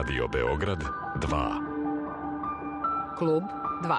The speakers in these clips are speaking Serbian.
Radio Beograd 2. Klub 2.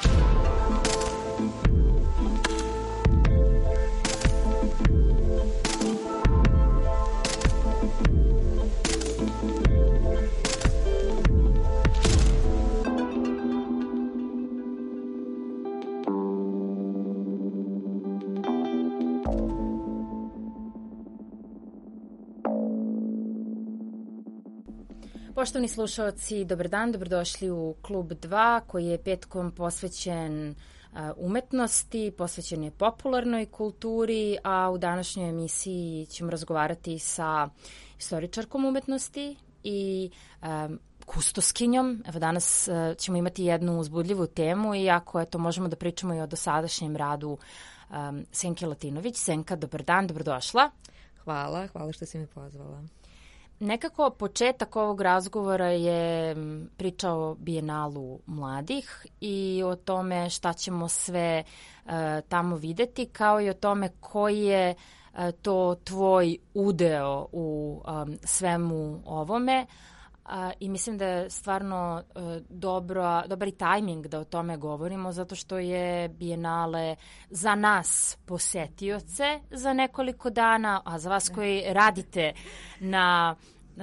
Poštovani slušalci, dobar dan, dobrodošli u Klub 2 koji je petkom posvećen umetnosti, posvećen je popularnoj kulturi, a u današnjoj emisiji ćemo razgovarati sa istoričarkom umetnosti i kustoskinjom. Evo danas ćemo imati jednu uzbudljivu temu, iako možemo da pričamo i o dosadašnjem radu Senke Latinović. Senka, dobar dan, dobrodošla. Hvala što si me pozvala. Nekako početak ovog razgovora je priča o Bijenalu mladih i o tome šta ćemo sve tamo videti, kao i o tome koji je to tvoj udeo u svemu ovome. I mislim da je stvarno dobar i tajming da o tome govorimo, zato što je Bijenale za nas posetioce za nekoliko dana, a za vas koji radite na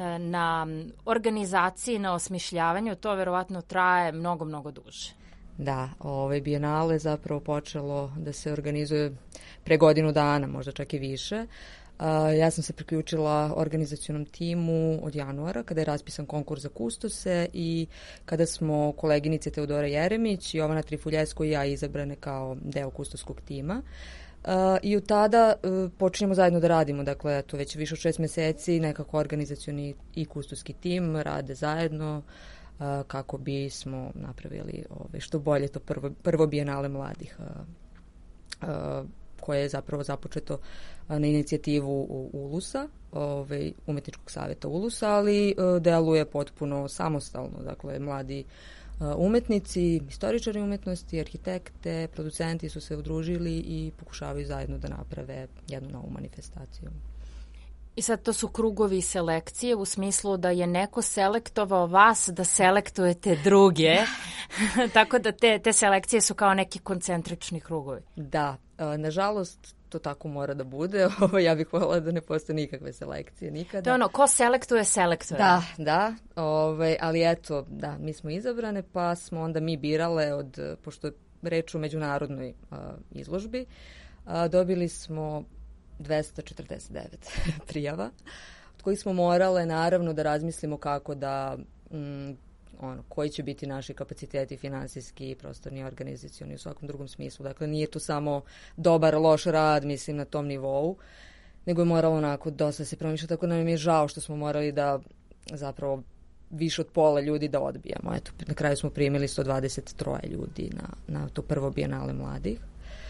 organizaciji, na osmišljavanju, to verovatno traje mnogo, mnogo duže. Da, Bijenale je zapravo počelo da se organizuje pre godinu dana, možda čak i više. Ja sam se priključila organizacionom timu od januara, kada je raspisan konkurs za kustose i kada smo koleginice Teodora Jeremić, Jovana Trifuljesko i ja izabrane kao deo kustoskog tima. I od tada počinjemo zajedno da radimo, dakle, to već više od 6 meseci, nekako organizacioni i kustoski tim rade zajedno kako bismo napravili što bolje to prvo Bijenale mladih, koje je zapravo započeto na inicijativu ULUS-a, Umetničkog savjeta ULUS-a, ali deluje potpuno samostalno, dakle, mladi umetnici, istoričari umetnosti, arhitekte, producenti su se udružili i pokušavaju zajedno da naprave jednu novu manifestaciju. I sad to su krugovi selekcije u smislu da je neko selektovao vas da selektujete druge, tako da te selekcije su kao neki koncentrični krugovi. Da, nažalost to tako mora da bude. Ja bih voljela da ne postoje nikakve selekcije nikada. To je ono, ko selektuje, selektuje. Da, ali eto, da, mi smo izabrane pa smo onda mi birale pošto je reč o međunarodnoj izložbi, dobili smo 249 prijava, od kojih smo morale naravno da razmislimo kako da koji će biti naši kapaciteti finansijski, prostorni, organizacioni u svakom drugom smislu. Dakle, nije to samo dobar, loš rad, mislim, na tom nivou, nego je moralo onako dosta se promišljati, tako nam je žao što smo morali da zapravo više od pola ljudi da odbijamo. Eto, na kraju smo primili 123 ljudi na to prvo Bijenale mladih.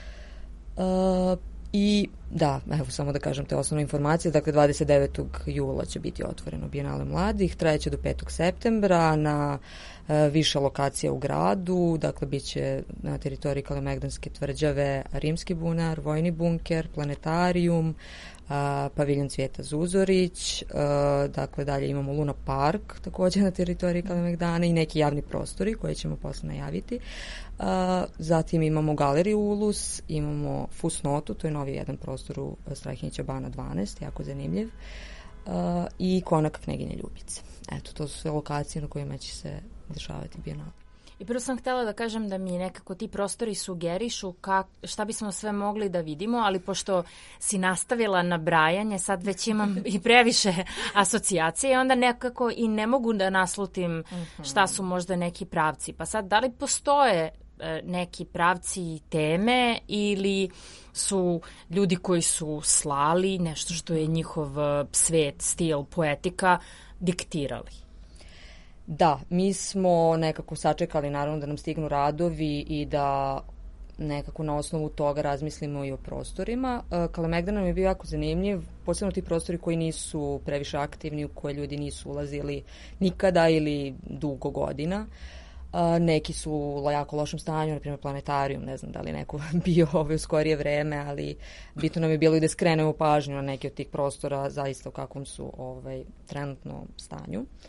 I da, evo samo da kažem te osnovne informacije, dakle 29. jula će biti otvoreno Bijenale mladih, trajeće do 5. septembra na više lokacija u gradu, dakle bit će na teritoriji Kalemegdanske tvrđave Rimski bunar, Vojni bunker, planetarijum, paviljon Cvijeta Zuzorić, dakle dalje imamo Luna Park također na teritoriji Kalemegdana i neki javni prostori koje ćemo posle najaviti. Zatim imamo galeriju Ulus, imamo Fusnotu, to je novi jedan prostor u Strahinjića Bana 12, jako zanimljiv, i Konak Kneginje Ljubice. Eto, to su sve lokacije na kojima će se dešavati Bijenale. I prvo sam htjela da kažem da mi nekako ti prostori sugerišu šta bismo sve mogli da vidimo, ali pošto si nastavila nabrajanje, sad već imam i previše asocijacije i onda nekako i ne mogu da naslutim šta su možda neki pravci. Pa sad, da li postoje neki pravci i teme ili su ljudi koji su slali nešto što je njihov svet, stil, poetika diktirali? Da, mi smo nekako sačekali naravno da nam stignu radovi i da nekako na osnovu toga razmislimo i o prostorima. Kalemegdan nam je bio jako zanimljiv, posebno ti prostori koji nisu previše aktivni, u koje ljudi nisu ulazili nikada ili dugo godina. Neki su u jako lošem stanju, na primjer planetarijum, ne znam da li neko bio u skorije vreme, ali bitno nam je bilo i da skrenemo pažnju na neke od tih prostora zaista u kakvom su trenutno stanju.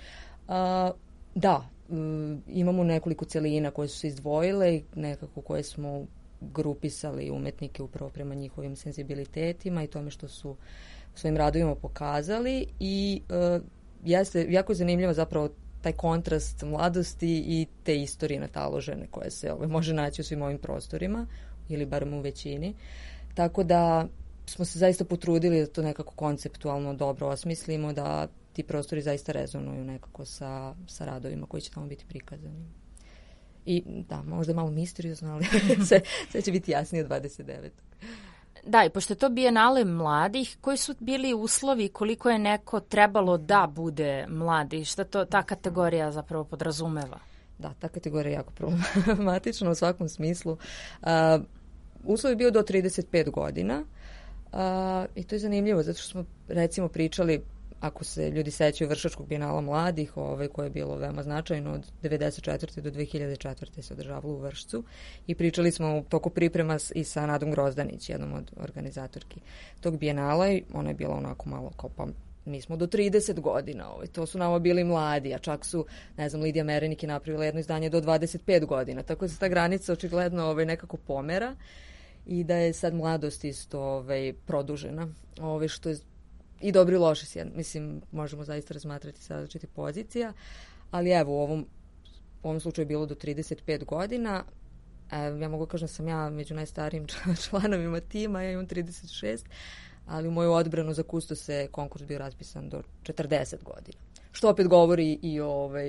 Da, imamo nekoliko celina koje su se izdvojile i nekako koje smo grupisali umetnike upravo prema njihovim senzibilitetima i tome što su svojim radovima pokazali i jako je zanimljivo zapravo taj kontrast mladosti i te istorije nataložene koje se može naći u svim ovim prostorima ili barem u većini. Tako da smo se zaista potrudili da to nekako konceptualno dobro osmislimo, da ti prostori zaista rezonuju nekako sa radovima koji će tamo biti prikazani. I da, možda malo misteriozno, ali sve će biti jasnije od 29. Da, i pošto je to Bijenale mladih, koji su bili uslovi, koliko je neko trebalo da bude mladi? Šta to ta kategorija zapravo podrazumeva? Da, ta kategorija je jako problematična u svakom smislu. Uslov je bio do 35 godina i to je zanimljivo zato što smo recimo pričali, ako se ljudi sećaju Vršačkog Bijenala mladih, koje je bilo veoma značajno od 1994. do 2004. se održavalo u Vršcu i pričali smo u toku priprema i sa Nadom Grozdanić, jednom od organizatorki tog Bijenala i ona je bila onako malo kao pa mi smo do 30 godina, to su nama bili mladi, a čak su, ne znam, Lidija Merenik je napravila jedno izdanje do 25 godina, tako da se ta granica očigledno nekako pomera i da je sad mladost isto produžena, što je i dobro i loše. Mislim, možemo zaista razmatrati sa različitih pozicija, ali evo, u ovom slučaju je bilo do 35 godina. Ja mogu kažem da sam ja među najstarijim članovima tima, ja imam 36, ali u moju odbranu za kustos je konkurs bio raspisan do 40 godina. Što opet govori i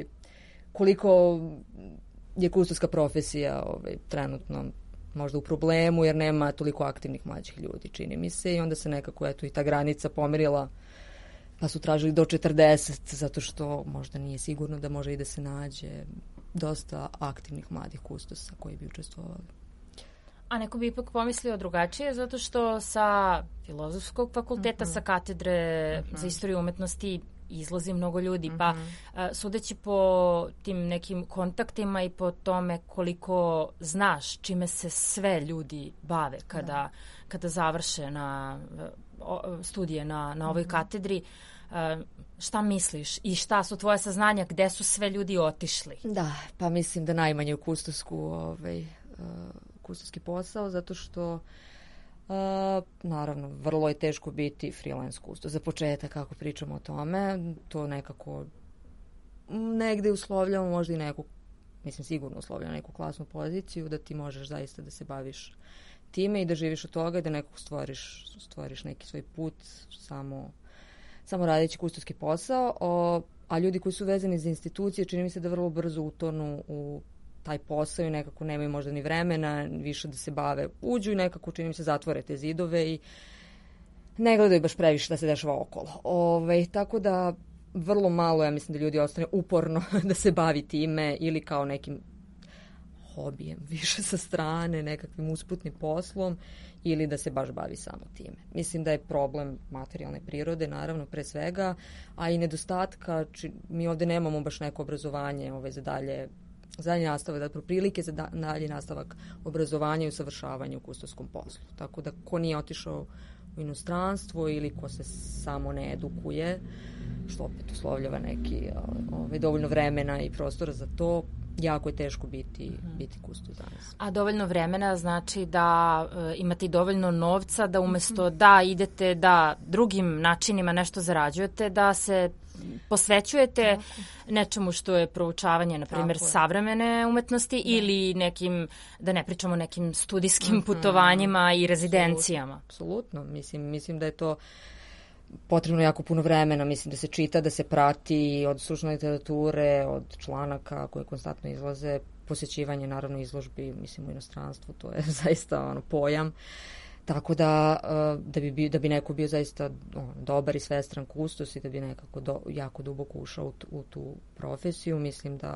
koliko je kustoska profesija trenutno možda u problemu, jer nema toliko aktivnih mlađih ljudi, čini mi se, i onda se nekako i ta granica pomerila, pa su tražili do 40, zato što možda nije sigurno da može i da se nađe dosta aktivnih mladih kustosa koji bi učestvovali. A neko bi ipak pomislio drugačije, zato što sa Filozofskog fakulteta, sa katedre za istoriju umetnosti izlazi mnogo ljudi, pa sudeći po tim nekim kontaktima i po tome koliko znaš čime se sve ljudi bave kada završe studije na ovoj katedri, šta misliš i šta su tvoje saznanja, gde su sve ljudi otišli? Da, pa mislim da najmanje u kustoski posao, zato što naravno, vrlo je teško biti freelance kustos. Za početak, kako pričamo o tome, to nekako negde uslovljamo možda i neku, mislim sigurno uslovljamo neku klasnu poziciju, da ti možeš zaista da se baviš time i da živiš od toga i da nekog stvoriš neki svoj put samo radeći kustoski posao. A ljudi koji su vezani za institucije, čini mi se da vrlo brzo utonu u taj posao i nekako nemaju možda ni vremena više da se bave, uđu i nekako čini mi se zatvore te zidove i ne gledaju baš previše da se dešava okolo. Tako da vrlo malo, ja mislim da ljudi ostane uporno da se bavi time ili kao nekim hobijem više sa strane, nekakvim usputnim poslom ili da se baš bavi samo time. Mislim da je problem materijalne prirode, naravno, pre svega, a i nedostatka, mi ovde nemamo baš neko obrazovanje za dalje nastavak, dakle prilike za dalje nastavak obrazovanja i usavršavanja u kustoskom poslu. Tako da ko nije otišao u inostranstvo ili ko se samo ne edukuje, što opet uslovljava neki dovoljno vremena i prostora za to, jako je teško biti kustos danas. A dovoljno vremena znači da imate i dovoljno novca da umesto da idete da drugim načinima nešto zarađujete, da se posvećujete nečemu što je proučavanje, na primjer, savremene umetnosti ili nekim, da ne pričamo nekim studijskim putovanjima i rezidencijama. Apsolutno. Mislim da je to potrebno jako puno vremena, mislim da se čita, da se prati od stručne literature, od članaka koje konstantno izlaze, posjećivanje naravno izložbi, mislim u inostranstvu, to je zaista pojam. Tako da bi neko bio zaista dobar i svestran kustos i da bi nekako jako duboko ušao u tu profesiju, mislim da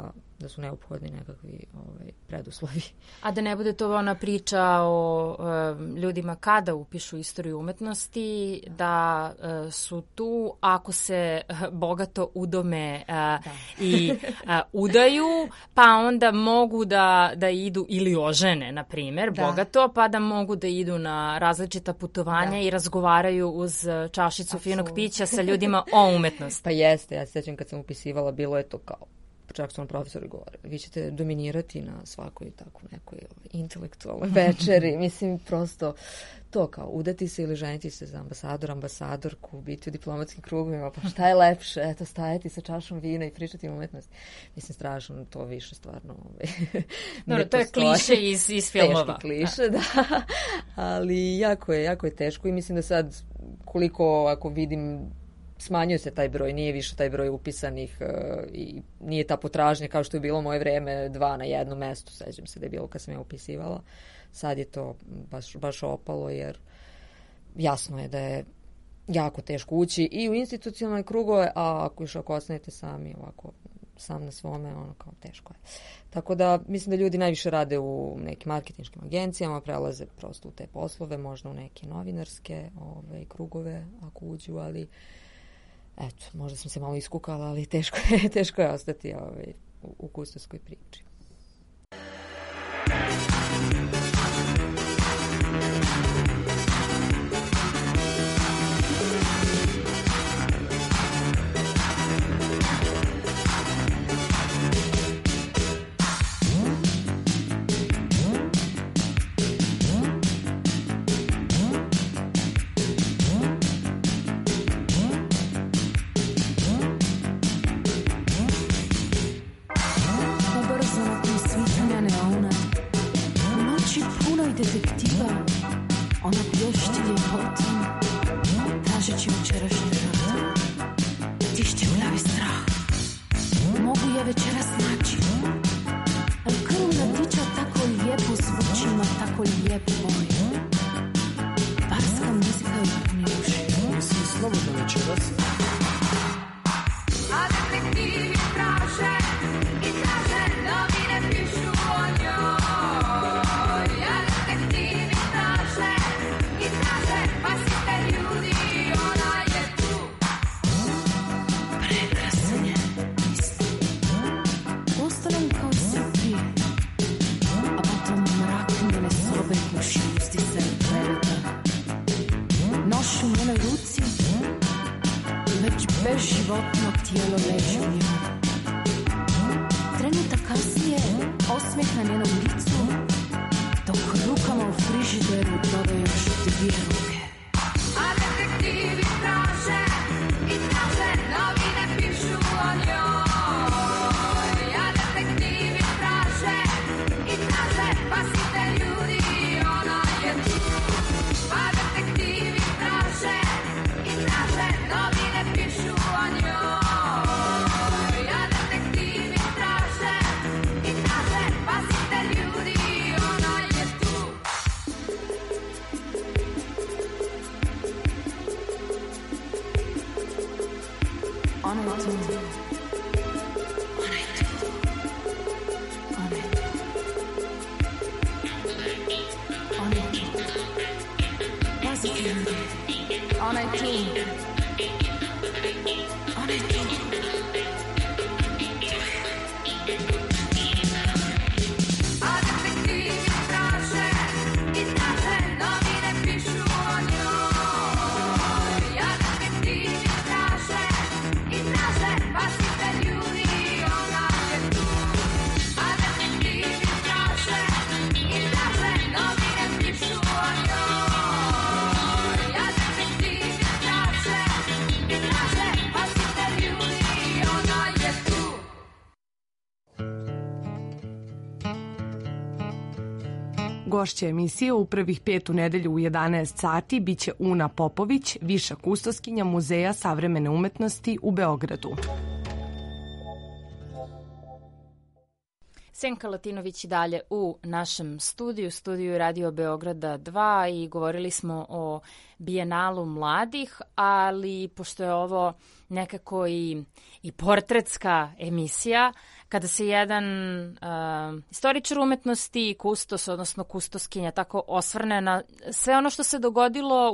da su neophodni nekakvi preduslovi. A da ne bude to ona priča o ljudima kada upišu istoriju umetnosti, da su tu ako se bogato udome i udaju, pa onda mogu da idu ili ožene, na primjer, bogato, pa da mogu da idu na različita putovanja i razgovaraju uz čašicu finog pića sa ljudima o umetnosti. Pa jeste, ja se sjećam kad sam upisivala, bilo je to kao, čak su nam profesori govore, vi ćete dominirati na svakoj tako nekoj intelektualnoj večeri, mislim prosto to kao udati se ili ženiti se za ambasadorku, biti u diplomatskim krugovima, pa šta je lepše, eto stajati sa čašom vina i pričati o umetnosti. Mislim, strašno, to više stvarno Dobro, to je kliše iz filmova. Teški kliše, da, ali jako je teško i mislim da sad koliko, ako vidim, smanjuje se taj broj, nije više taj broj upisanih i nije ta potražnja kao što je bilo moje vreme 2 na jednom mestu, sećam se da je bilo kad sam ja upisivala. Sad je to baš opalo jer jasno je da je jako teško ući i u institucionalne krugove, a ako ostanete sami ovako sam na svome, ono kao teško je. Tako da mislim da ljudi najviše rade u nekim marketinškim agencijama, prelaze prosto u te poslove, možda u neke novinarske krugove ako uđu, ali eto, možda sam se malo iskukala, ali teško je ostati u kustovskoj priči. Gošća emisije u prvih 5 nedelju u 11 sati biće Una Popović, viša kustoskinja Muzeja savremene umetnosti u Beogradu. Senka Latinović i dalje u našem studiju Radio Beograda 2 i govorili smo o Bijenalu mladih, ali pošto je ovo nekako i portretska emisija, kada se jedan istoričar umetnosti, kustos, odnosno kustoskinja, tako osvrne na sve ono što se dogodilo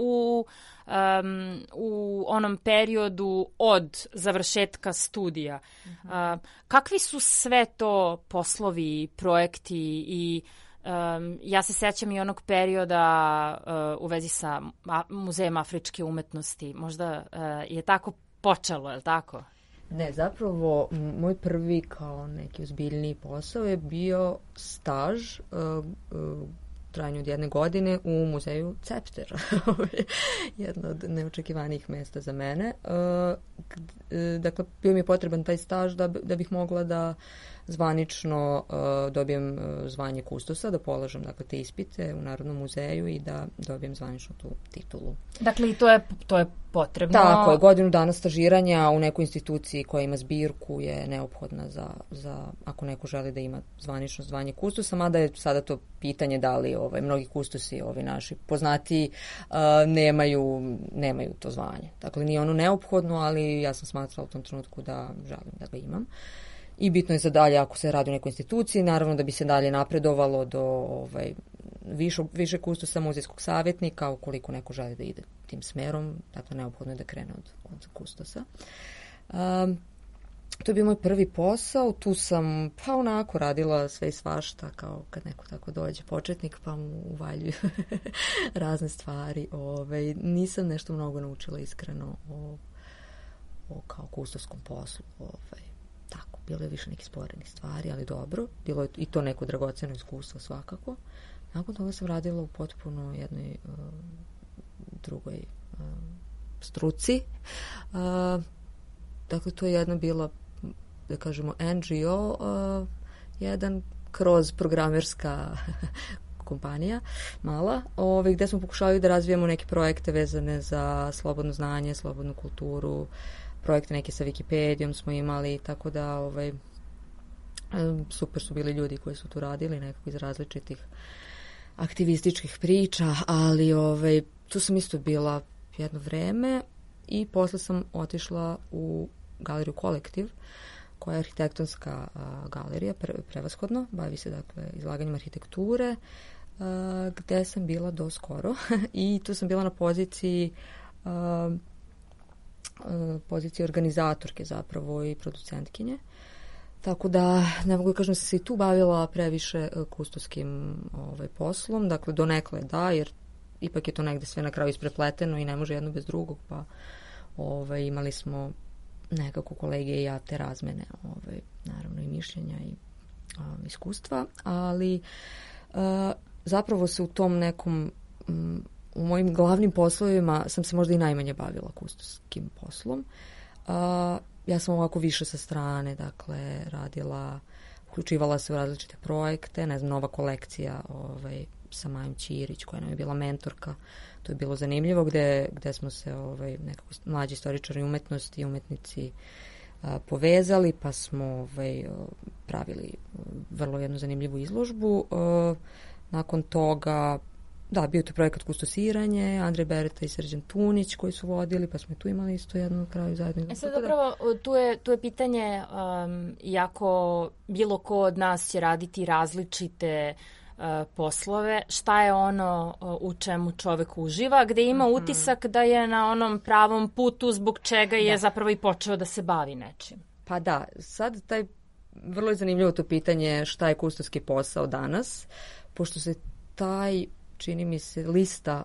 u onom periodu od završetka studija. Kakvi su sve to poslovi, projekti i ja se sećam i onog perioda u vezi sa Muzejem afričke umetnosti. Možda je tako počelo, je li tako? Ne, zapravo moj prvi kao neki ozbiljniji posao je bio staž trajanju od 1 godine u muzeju Cepter. Jedno od neočekivanih mesta za mene. Dakle, bio mi je potreban taj staž da bih mogla da zvanično dobijem zvanje kustosa, da polažem dakle, te ispite u Narodnom muzeju i da dobijem zvanično tu titulu. Dakle, i to je potrebno. Tako je, godinu dana stažiranja u nekoj instituciji koja ima zbirku je neophodna za ako neko želi da ima zvanično zvanje kustosa, mada je sada to pitanje da li mnogi kustosi naši poznati nemaju to zvanje. Dakle, nije ono neophodno, ali ja sam smatrala u tom trenutku da želim da ga imam. I bitno je za dalje, ako se radi o nekoj instituciji, naravno da bi se dalje napredovalo do više kustosa, muzejskog savjetnika, ukoliko neko želi da ide tim smerom, dakle neophodno je da krene od kustosa. To je bio moj prvi posao, tu sam pa onako radila sve i svašta, kao kad neko tako dođe početnik pa mu uvaljuju razne stvari. Nisam nešto mnogo naučila iskreno o kao kustoskom poslu. Tako, bilo je više nekih sporednih stvari, ali dobro. Bilo je i to neko dragoceno iskustvo svakako. Nakon toga sam radila u potpuno jednoj drugoj struci. Dakle, to je jedna bila, da kažemo, NGO, jedan kroz programerska kompanija, mala, gde smo pokušavali da razvijamo neke projekte vezane za slobodno znanje, slobodnu kulturu, projekte neke sa Wikipedijom smo imali, tako da super su bili ljudi koji su tu radili, nekako iz različitih aktivističkih priča, ali tu sam isto bila jedno vreme i posle sam otišla u galeriju Kolektiv, koja je arhitektonska galerija, prevashodno, bavi se dakle izlaganjem arhitekture, gde sam bila do skoro i tu sam bila na poziciji organizatorke zapravo i producentkinje. Tako da ne mogu da kažem da sam se i tu bavila previše kustoskim poslom, dakle donekle da, jer ipak je to negde sve na kraju isprepleteno i ne može jedno bez drugog, pa imali smo nekako kolege i ja te razmene, naravno i mišljenja i iskustva, ali zapravo se u tom nekom u mojim glavnim poslovima sam se možda i najmanje bavila kustoskim poslom. Ja sam ovako više sa strane, dakle, radila, uključivala se u različite projekte, ne znam, nova kolekcija sa Majom Ćirić, koja nam je bila mentorka. To je bilo zanimljivo, gde smo se nekako mlađi istoričari umetnosti i umetnici povezali, pa smo pravili vrlo jednu zanimljivu izložbu. Nakon toga da, bio to projekat kustosiranje, Andrej Bereta i Srđan Tunić koji su vodili, pa smo tu imali isto jednu na kraju zajedno. Sad zapravo tu je pitanje, iako bilo ko od nas će raditi različite poslove, šta je ono u čemu čovek uživa, gde ima utisak da je na onom pravom putu zbog čega je zapravo i počeo da se bavi nečim. Pa da, sad vrlo je zanimljivo to pitanje šta je kustoski posao danas, pošto se čini mi se lista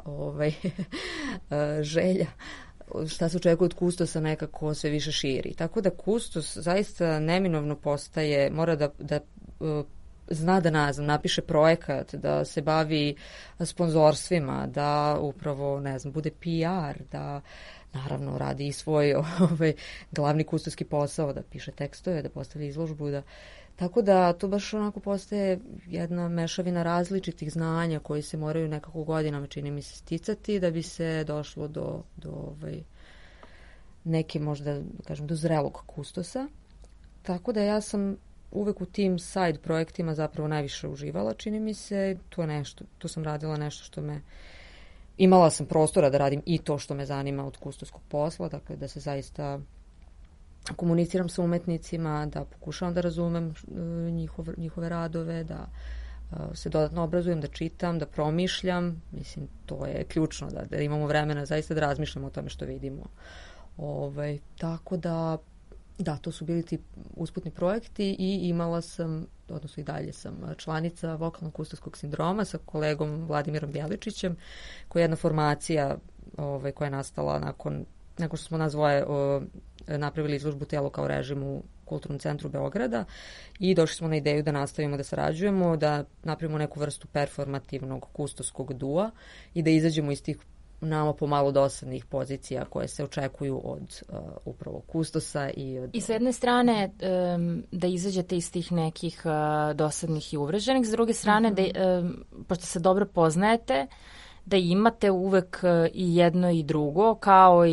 želja šta se očekuje od kustosa nekako sve više širi. Tako da kustos zaista neminovno postaje, mora da zna da napiše projekat, da se bavi sponzorstvima, da upravo, ne znam, bude PR, da naravno radi i svoj glavni kustoski posao, da piše tekstove, da postavi izložbu, tako da to baš onako postaje jedna mešavina različitih znanja koji se moraju nekako godinama, čini mi se, sticati da bi se došlo do neke možda, kažem, do zrelog kustosa. Tako da ja sam uvek u tim side projektima zapravo najviše uživala, čini mi se. Tu sam radila nešto što imala sam prostora da radim i to što me zanima od kustoskog posla, dakle da se zaista komuniciram sa umetnicima, da pokušavam da razumem njihove radove, da se dodatno obrazujem, da čitam, da promišljam. Mislim, to je ključno, da imamo vremena zaista da razmišljamo o tome što vidimo. Tako da, to su bili ti usputni projekti i imala sam, odnosno i dalje sam članica vokalno-kustoskog sindroma sa kolegom Vladimirom Bjeličićem, koja je jedna formacija koja je nastala nakon što smo nas dvoje napravili izložbu Telo kao režim u Kulturnom centru Beograda i došli smo na ideju da nastavimo da sarađujemo, da napravimo neku vrstu performativnog kustoskog dua i da izađemo iz tih nama pomalo dosadnih pozicija koje se očekuju od upravo kustosa. I sa jedne strane da izađete iz tih nekih dosadnih i uvreženih, s druge strane pošto se dobro poznajete, da imate uvek i jedno i drugo kao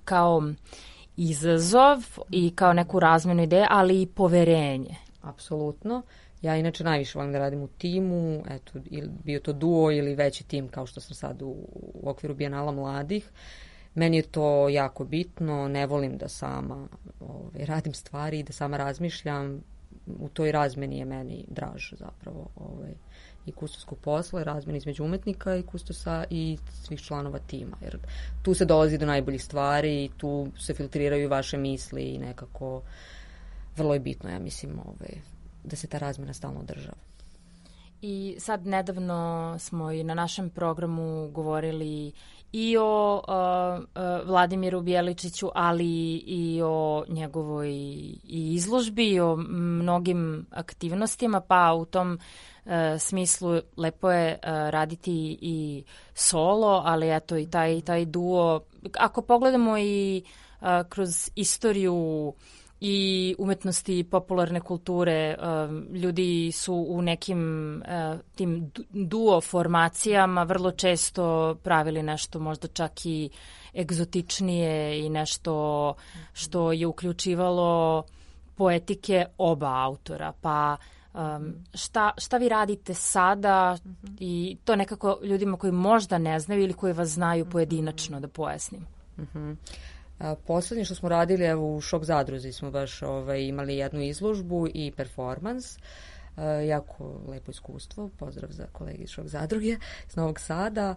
izazov i kao neku razmenu ideje, ali i poverenje. Apsolutno. Ja inače najviše volim da radim u timu, eto, bio to duo ili veći tim kao što sam sad u okviru Bijenala mladih. Meni je to jako bitno, ne volim da sama radim stvari, da sama razmišljam. U toj razmeni je meni draž zapravo i kustoskog posla, razmeni između umetnika i kustosa i svih članova tima. Jer tu se dolazi do najboljih stvari i tu se filtriraju vaše misli i nekako vrlo je bitno, ja mislim, da se ta razmena stalno održava. I sad nedavno smo i na našem programu govorili i o Vladimiru Bjeličiću, ali i o njegovoj i izložbi, i o mnogim aktivnostima, pa u tom smislu lepo je raditi i solo, ali eto i taj duo. Ako pogledamo i kroz istoriju i umetnosti i popularne kulture, ljudi su u nekim tim duo formacijama vrlo često pravili nešto možda čak i egzotičnije i nešto što je uključivalo poetike oba autora. Pa šta vi radite sada i to nekako ljudima koji možda ne znaju ili koji vas znaju pojedinačno da pojasnim? Poslednje što smo radili, evo u Šok zadruzi smo baš imali jednu izložbu i performans. Jako lepo iskustvo. Pozdrav za kolege iz Šok zadruge iz Novog Sada.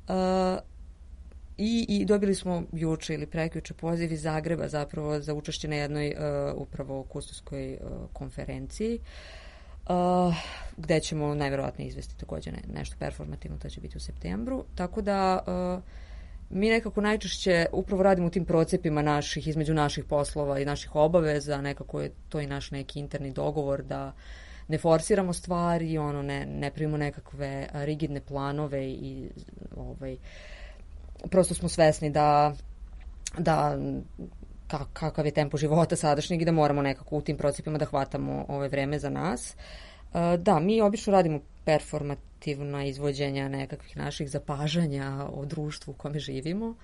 I dobili smo juče ili prekjuče poziv iz Zagreba zapravo za učešće na jednoj upravo kustoskoj konferenciji. Gde ćemo najverovatnije izvesti takođe nešto performativno, to će biti u septembru. Tako da mi nekako najčešće upravo radimo u tim procepima između naših poslova i naših obaveza, nekako je to i naš neki interni dogovor da ne forsiramo stvari, ne pravimo nekakve rigidne planove i prosto smo svesni da kakav je tempo života sadašnjeg i da moramo nekako u tim procepima da hvatamo vreme za nas. Da, mi obično radimo performativna izvođenja nekakvih naših zapažanja o društvu u kome živimo.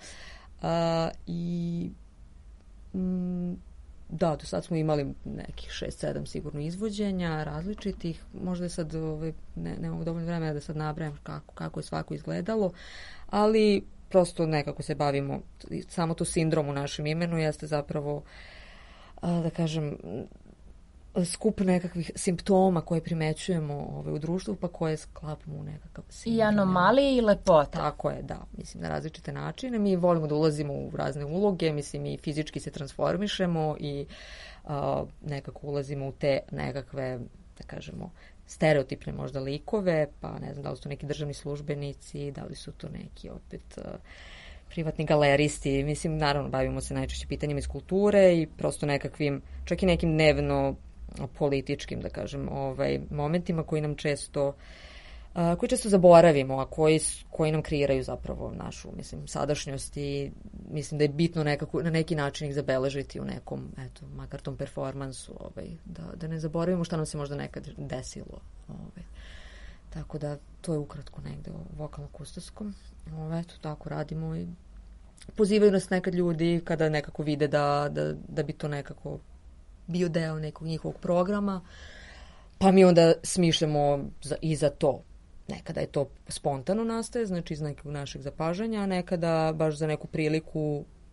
Da, do sad smo imali nekih 6-7 sigurno izvođenja različitih. Možda je sad, nemamo dovoljno vremena da sad nabrajam kako je svako izgledalo, ali prosto nekako se bavimo, samo to sindrom u našem imenu jeste zapravo, da kažem, skup nekakvih simptoma koje primećujemo u društvu, pa koje sklapamo u nekakav sindrom. I anomalije i lepote. Tako je, da. Mislim, na različite načine. Mi volimo da ulazimo u razne uloge, mislim, i fizički se transformišemo i nekako ulazimo u te nekakve, da kažemo, stereotipne možda likove, pa ne znam da li su to neki državni službenici, da li su to neki opet privatni galeristi. Mislim, naravno, bavimo se najčešće pitanjima iz kulture i prosto nekakvim, čak i nekim dnevno političkim, da kažem, momentima koji nam često zaboravimo, a koji nam kreiraju zapravo našu, mislim, sadašnjost i mislim da je bitno nekako, na neki način ih zabeležiti u nekom, eto, makar tom performansu, da ne zaboravimo šta nam se možda nekad desilo. Tako da, to je ukratko negde o vokalno-kustoskom. Eto, tako radimo i pozivaju nas nekad ljudi kada nekako vide da bi to nekako bio deo nekog njihovog programa, pa mi onda smišljamo i za to. Nekada je to spontano nastaje, znači iz nekog našeg zapažanja, a nekada baš za neku priliku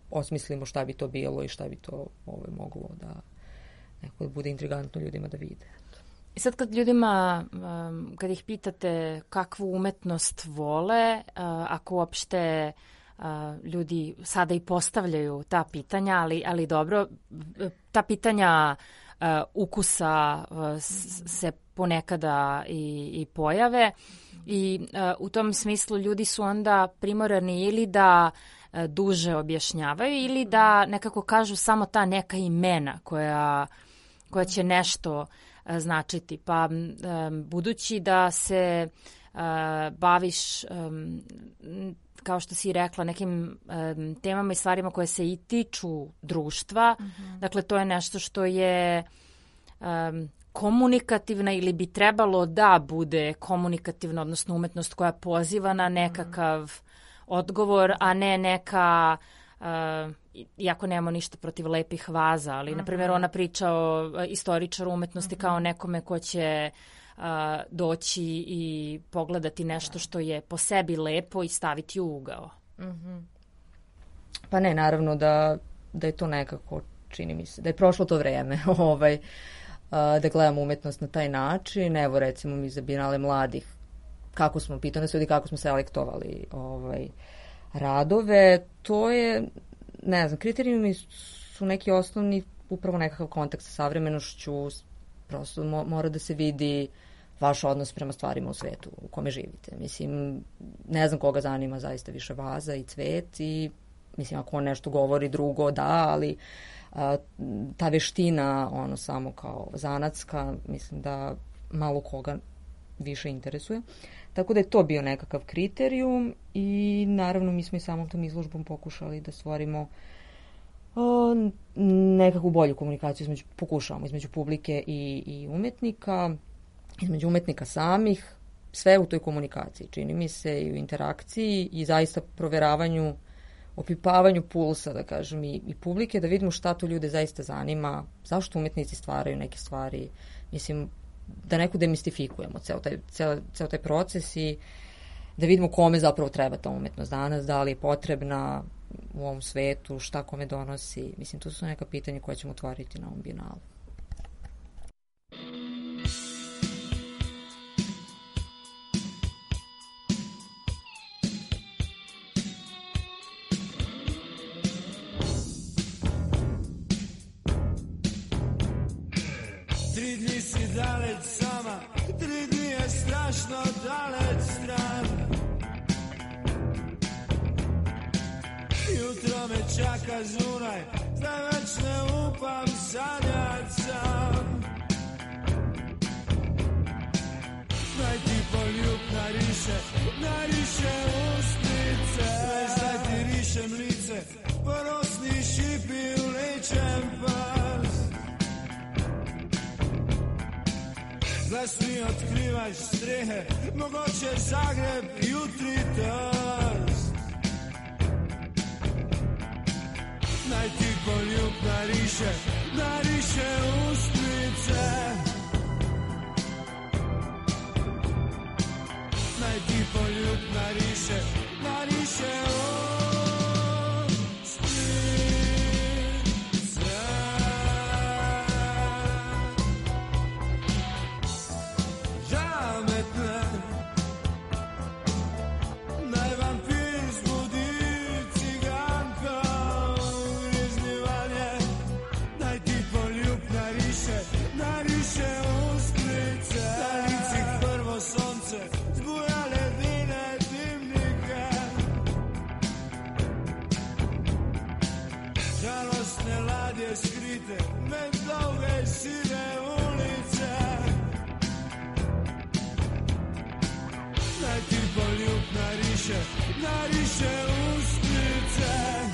osmislimo šta bi to bilo i šta bi to moglo da nekako bude intrigantno ljudima da vide. I sad kad ljudima, kad ih pitate kakvu umetnost vole, ako uopšte ljudi sada i postavljaju ta pitanja, ali dobro, ta pitanja ukusa se ponekada i pojave i u tom smislu ljudi su onda primorani ili da duže objašnjavaju ili da nekako kažu samo ta neka imena koja će nešto značiti. Pa budući da se baviš, kao što si rekla, nekim temama i stvarima koje se i tiču društva, dakle to je nešto što je komunikativna ili bi trebalo da bude komunikativna, odnosno umetnost koja poziva na nekakav odgovor, a ne neka, iako nemamo ništa protiv lepih vaza, ali na primjer ona priča o istoričaru umetnosti kao nekome ko će doći i pogledati nešto što je po sebi lepo i staviti u ugao. Pa ne, naravno da je to nekako, čini mi se, da je prošlo to vreme da gledamo umetnost na taj način. Evo recimo mi za Bijenale mladih, kako smo, pitane su ljudi kako smo selektovali radove, to je, ne znam, kriterijumi su neki osnovni, upravo nekakav kontakt sa savremenošću, prosto mora da se vidi vaš odnos prema stvarima u svetu u kome živite. Mislim, ne znam koga zanima zaista više vaza i cvet i mislim, ako on nešto govori drugo, da, ali ta veština, samo kao zanatska, mislim da malo koga više interesuje. Tako da je to bio nekakav kriterijum i naravno mi smo i samom tom izložbom pokušali da stvorimo nekakvu bolju komunikaciju između publike i umetnika, između umetnika samih, sve u toj komunikaciji, čini mi se, i u interakciji i zaista proveravanju, opipavanju pulsa, da kažem, i publike, da vidimo šta to ljude zaista zanima, zašto umetnici stvaraju neke stvari, mislim, da neku demistifikujemo ceo taj proces i da vidimo kome zapravo treba ta umetnost danas, da li je potrebna u ovom svetu, šta kome donosi. Mislim, to su neka pitanja koja ćemo otvoriti na ovom Bijenalu. Daleć sama, 3 dni je strašno daleć stran. Jutro me čaka zunaj, znaj već ne upam sanjat sam. Znaj ti poljub nariše uspnice. Znaj ti rišem lice, porosni šipi uličem pas. Glas mi otkrivaš strehe, mogoće Zagreb jutri tost. Naj ti poljub nariše uspnice. Naj ti poljub nariše uspnice. Nariše uspnice.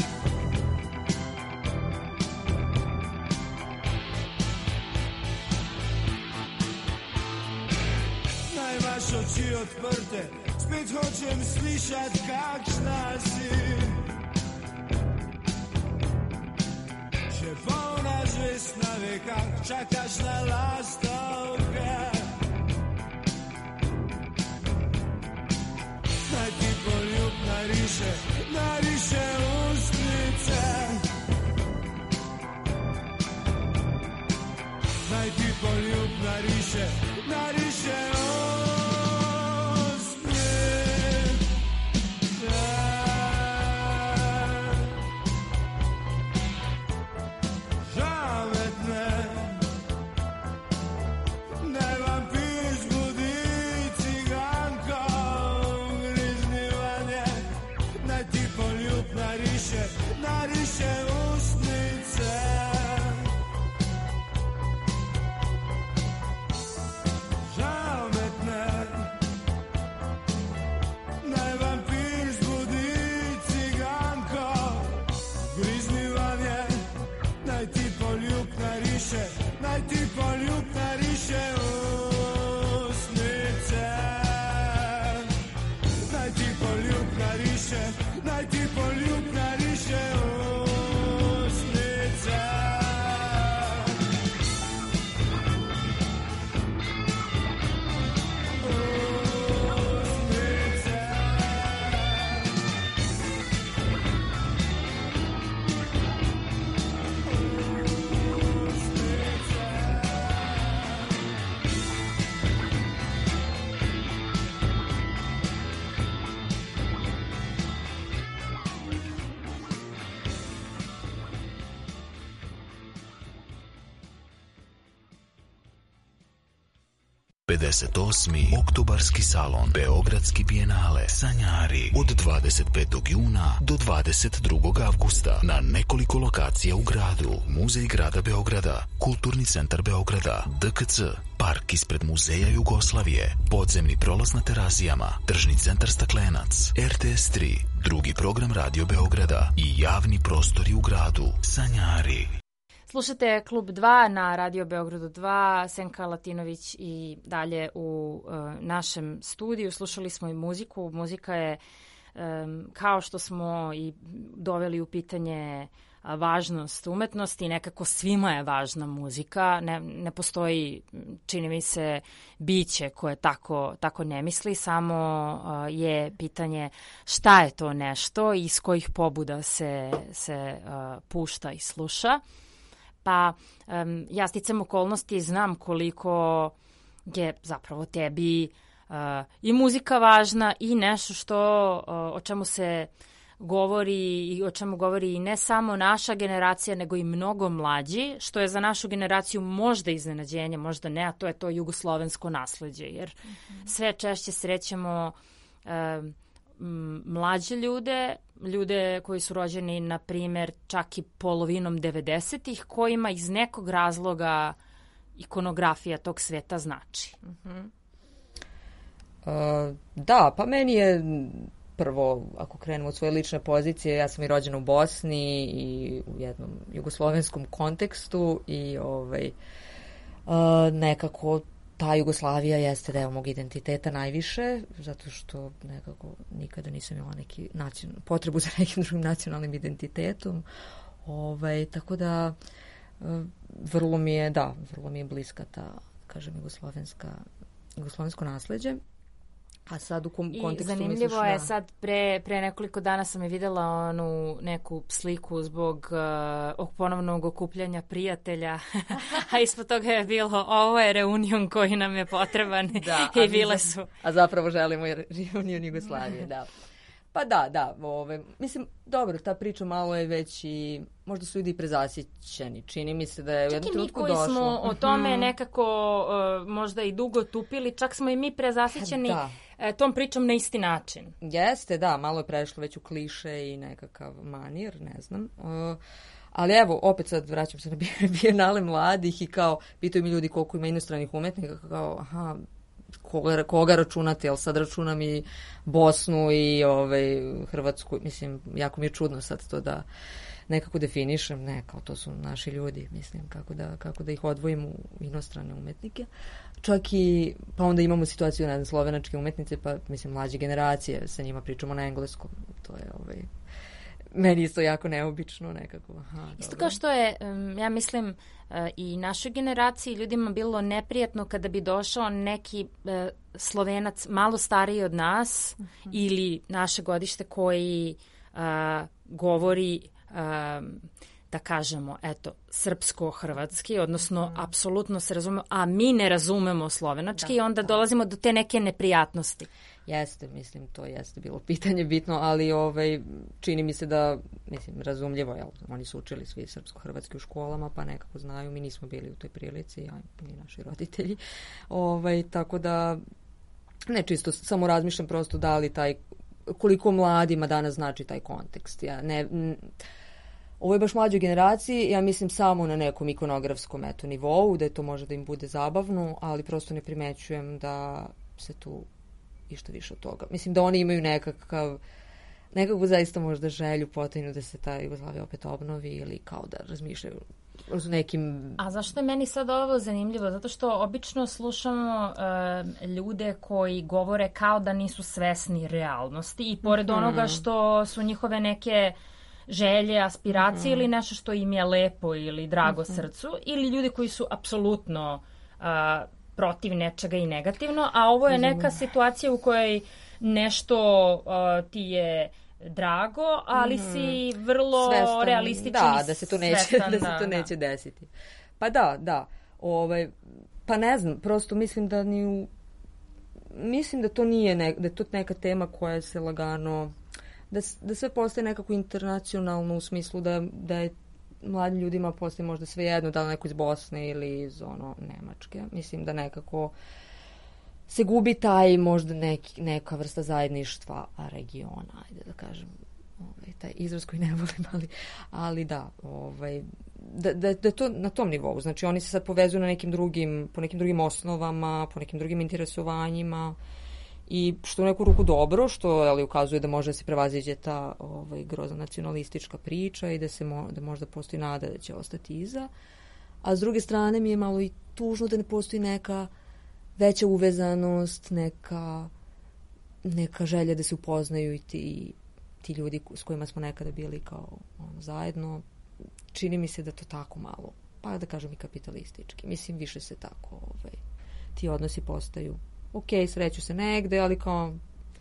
Najmaš oči odprte, spet hočem slišat kakšna si. Še polna zvest na veka, čakaš na lastovke. Naj ti poljub nariše uspnice. naj ti poljub nariše osmica. Oktobarski salon Beogradski bijenale Sanjari od 25. juna do 22. avgusta na nekoliko lokacija u gradu. Muzej grada Beograda, Kulturni centar Beograda, DKC, park ispred Muzeja Jugoslavije, podzemni prolaz na Terazijama, tržni centar Staklenac, RTS 3, drugi program Radio Beograda i javni prostori u gradu. Sanjari. Slušate Klub 2 na Radio Beogradu 2, Senka Latinović i dalje u našem studiju. Slušali smo i muziku. Muzika je, kao što smo i doveli u pitanje važnost umetnosti, nekako svima je važna muzika. Ne postoji, čini mi se, biće koje tako ne misli, samo je pitanje šta je to nešto i iz kojih pobuda se pušta i sluša. Pa ja sticam okolnosti znam koliko je zapravo tebi i muzika važna i nešto o čemu se govori i o čemu govori i ne samo naša generacija, nego i mnogo mlađi, što je za našu generaciju možda iznenađenje, možda ne, a to je to jugoslovensko nasleđe, jer sve češće srećemo mlađe ljude koji su rođeni, na primjer, čak i polovinom 90-ih, kojima iz nekog razloga ikonografija tog sveta znači. Da, pa meni je prvo, ako krenemo od svoje lične pozicije, ja sam i rođena u Bosni i u jednom jugoslovenskom kontekstu i nekako ta Jugoslavija jeste deo mog identiteta najviše, zato što nekako nikada nisam imala potrebu za nekim drugim nacionalnim identitetom. Tako da vrlo mi je bliska ta, kažem, jugoslovensko nasleđe. A sad u kontekstu misliš... Zanimljivo je sad, pre nekoliko dana sam je videla onu neku sliku zbog ponovnog okupljanja prijatelja, a ispod toga je bilo ovo je reunion koji nam je potreban i bile su. A zapravo želimo reunion Jugoslavije, da. Pa da, mislim, dobro, ta priča malo je već i, možda su ljudi i prezasićeni. Čini mi se da je u jednom trenutku došlo. Čak i mi koji smo o tome nekako možda i dugo tupili, čak smo i mi prezasićeni tom pričom na isti način. Jeste, da, malo je prešlo već u kliše i nekakav manir, ne znam. Ali evo, opet sad vraćam se na bijenale mladih i kao, pitaju mi ljudi koliko ima inostranih umetnika, kao, koga računate, jel sad računam i Bosnu i Hrvatsku, mislim, jako mi je čudno sad to da nekako definišem, ne, kao to su naši ljudi, mislim, kako da ih odvojim u inostrane umetnike. Čak i, pa onda imamo situaciju, ne znam, slovenačke umetnice, pa mislim, mlađe generacije, sa njima pričamo na engleskom, to je meni isto jako neobično nekako. Isto kao što je, ja mislim, i našoj generaciji ljudima bilo neprijatno kada bi došao neki Slovenac malo stariji od nas ili naše godište koji govori, da kažemo, srpsko-hrvatski, odnosno apsolutno se razume, a mi ne razumemo slovenački i onda dolazimo do te neke neprijatnosti. Jeste, mislim, to jeste bilo pitanje bitno, ali čini mi se da, mislim, razumljivo, jel, oni su učili svi srpsko-hrvatski u školama, pa nekako znaju, mi nismo bili u toj prilici, a ni naši roditelji. Tako da, ne čisto, samo razmišljam prosto da li koliko mladima danas znači taj kontekst. Ovo je baš mlađoj generaciji, ja mislim samo na nekom ikonografskom nivou, da je to može da im bude zabavno, ali prosto ne primećujem da se tu išta više od toga. Mislim da oni imaju nekakvu zaista možda želju potajnu da se ta Jugoslavija opet obnovi ili kao da razmišljaju nekim... A zašto je meni sad ovo zanimljivo? Zato što obično slušamo ljude koji govore kao da nisu svesni realnosti i pored onoga što su njihove neke želje, aspiracije ili nešto što im je lepo ili drago srcu, ili ljudi koji su apsolutno protiv nečega i negativno, a ovo je neka situacija u kojoj nešto ti je drago, ali si vrlo svestan, realističan i da se to neće, svestan, da se to neće desiti. Pa da. Pa ne znam, prosto mislim da mislim da to nije da je to neka tema koja se lagano da sve postaje nekako internacionalno u smislu da je mladim ljudima postaje možda svejedno da li neko iz Bosne ili iz Nemačke. Mislim da nekako se gubi taj možda neka vrsta zajedništva regiona, ajde da kažem, taj izraz koji ne volim, ali da, da je to na tom nivou. Znači oni se sad povezuju po nekim drugim osnovama, po nekim drugim interesovanjima i što u neku ruku dobro, što ukazuje da može da se prevaziđe ta grozna nacionalistička priča i da možda postoji nada da će ostati iza. A s druge strane mi je malo i tužno da ne postoji neka veća uvezanost, neka želja da se upoznaju i ti ljudi s kojima smo nekada bili kao zajedno. Čini mi se da to tako malo, pa da kažem i kapitalistički. Mislim, više se tako ti odnosi postaju sreću se negde, ali kao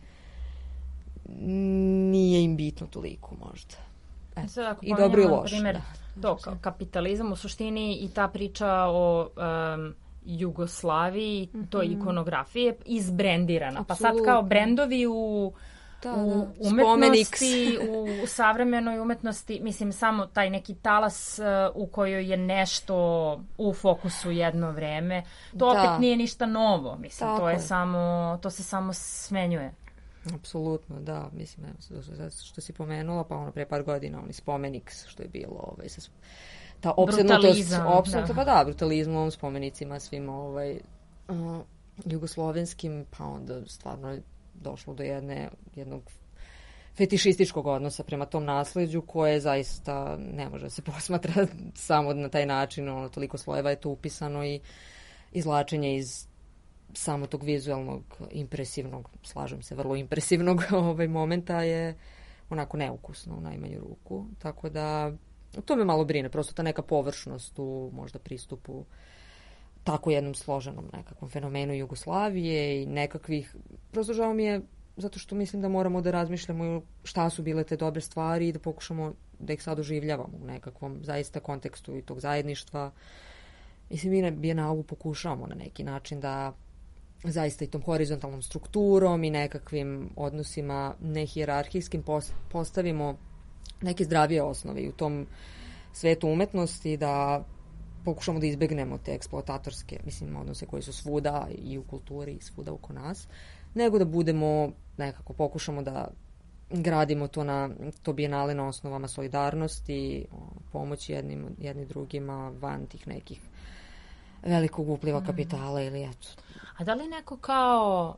nije im bitno toliko možda. I dobro i loše. Primjer, to kapitalizam u suštini i ta priča o Jugoslaviji, to ikonografije izbrendirana. Absolutno. Pa sad kao brendovi u umetnosti, u savremenoj umetnosti, mislim samo taj neki talas u kojoj je nešto u fokusu jedno vreme, to opet nije ništa novo, mislim, to se samo smenjuje. Apsolutno, da, mislim, što si pomenula, pa pre par godina, spomenik što je bilo, ta opsednutost, brutalizmom, spomenicima svim jugoslovenskim, pa onda stvarno došlo do jednog fetišističkog odnosa prema tom nasleđu koje zaista ne može da se posmatra samo na taj način, toliko slojeva je to upisano i izvlačenje iz samo tog vizualnog, impresivnog, slažem se, vrlo impresivnog momenta je onako neukusno u najmanju ruku, tako da to me malo brine, prosto ta neka površnost u možda pristupu tako jednom složenom nekakvom fenomenu Jugoslavije i nekakvih, prosto žao mi je zato što mislim da moramo da razmišljamo šta su bile te dobre stvari i da pokušamo da ih sad oživljavamo u nekakvom zaista kontekstu i tog zajedništva. Mislim, mi na Bijenalu pokušavamo na neki način da zaista i tom horizontalnom strukturom i nekakvim odnosima nehijerarhijskim postavimo neke zdravije osnove i u tom svetu umetnosti da pokušamo da izbegnemo te eksploatatorske, mislim, odnose koji su svuda i u kulturi i svuda oko nas, nego da budemo, nekako pokušamo da gradimo to Bijenale na osnovama solidarnosti, pomoći jedni drugima van tih nekih velikog upliva kapitala ili eto. A da li neko kao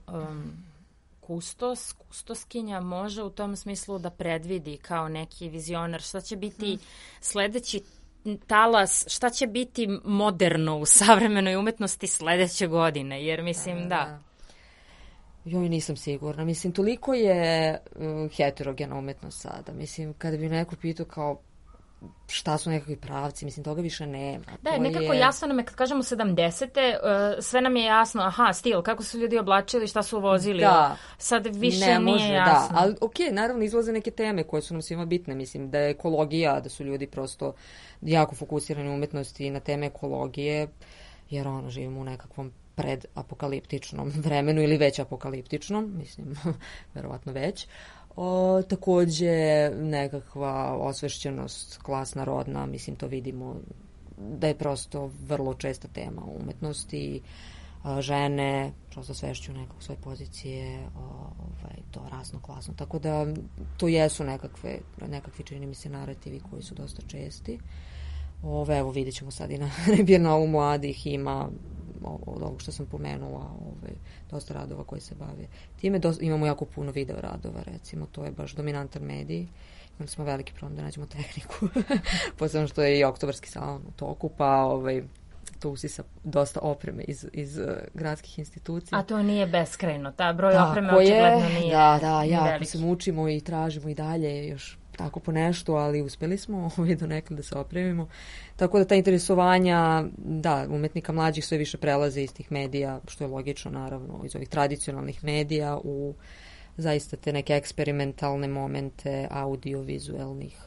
kustoskinja može u tom smislu da predvidi kao neki vizionar šta će biti sledeći talas, šta će biti moderno u savremenoj umetnosti sledeće godine, jer mislim da. Joj, nisam sigurna. Mislim, toliko je heterogena umetnost sada. Mislim, kada bi neko pitao kao šta su nekakvi pravci, mislim, toga više nema. Da, nekako jasno nam je, kad kažemo 70-te, sve nam je jasno, stil, kako su ljudi oblačili, šta su vozili. Da. Sad više nije jasno. Da, ali naravno izlaze neke teme koje su nam svima bitne. Mislim, da je ekologija, da su ljudi prosto jako fokusirani u umetnosti na teme ekologije, jer živimo u nekakvom predapokaliptičnom vremenu ili već apokaliptičnom, mislim, verovatno već. Takođe nekakva osvešćenost klasna, rodna, mislim, to vidimo da je prosto vrlo česta tema u umetnosti. Žene prosto svešću nekako svoje pozicije, to rasno, klasno. Tako da to jesu nekakvi, čini mi se, narativi koji su dosta česti. Evo vidjet ćemo sad i na Bijenalu mladih ima od ovog što sam pomenula, dosta radova koji se bave time. Imamo jako puno video radova, recimo, to je baš dominantan medij. Imali smo veliki problem da nađemo tehniku, posebno što je i oktobarski salon u toku, pa to usisa dosta opreme iz gradskih institucija. A to nije beskrajno, ta broj opreme očigledno nije. Da, jako se mučimo i tražimo i dalje još tako po nešto, ali uspeli smo donekle da se opremimo. Tako da ta interesovanja, umetnika mlađih sve više prelaze iz tih medija, što je logično naravno, iz ovih tradicionalnih medija u zaista te neke eksperimentalne momente audiovizualnih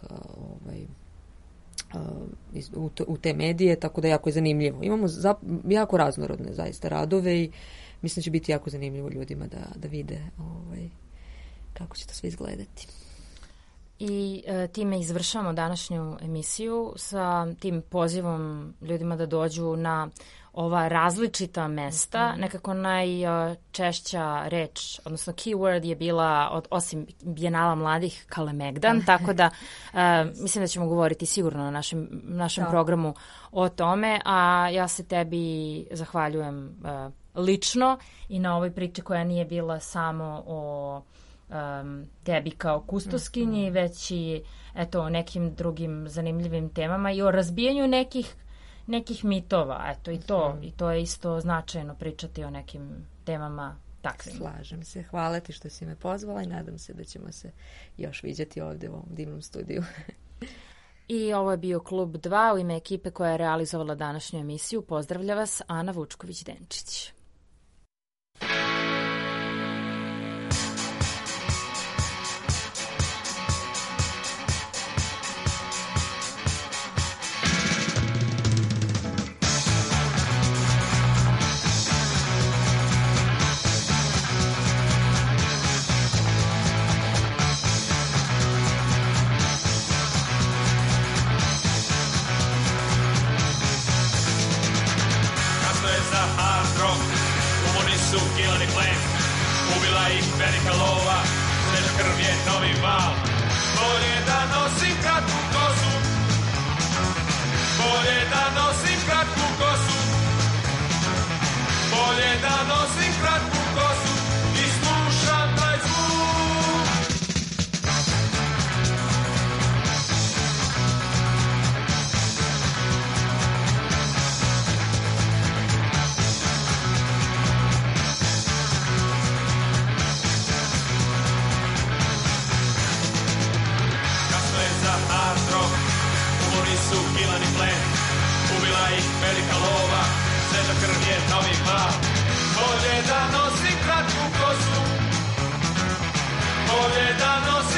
u te medije, tako da jako je zanimljivo. Imamo jako raznorodne zaista radove i mislim da će biti jako zanimljivo ljudima da vide kako će to sve izgledati. I time izvršamo današnju emisiju sa tim pozivom ljudima da dođu na ova različita mesta. Nekako najčešća reč, odnosno keyword je bila, osim Bijenala mladih, Kalemegdan, tako da mislim da ćemo govoriti sigurno na našem programu o tome, a ja se tebi zahvaljujem lično i na ovoj priči koja nije bila samo o tebi kao kustoskinji, već i o nekim drugim zanimljivim temama i o razbijanju nekih mitova. I to je isto značajno pričati o nekim temama takvim. Slažem se. Hvala ti što si me pozvala i nadam se da ćemo se još viđati ovdje u ovom divnom studiju. I ovo je bio Klub 2 u ime ekipe koja je realizovala današnju emisiju. Pozdravlja vas Ana Vučković-Denčić. Velika lova, sveža krv je novi val. Bolje da nosim kratku kosu, bolje da nosim kratku kosu, bolje da nosim kratku kosu i slušam taj zvuk. Su kilani plen, ubila ih velika lova, sveža krv je novi val. Bolje da nosim kratku kosu, bolje da nosim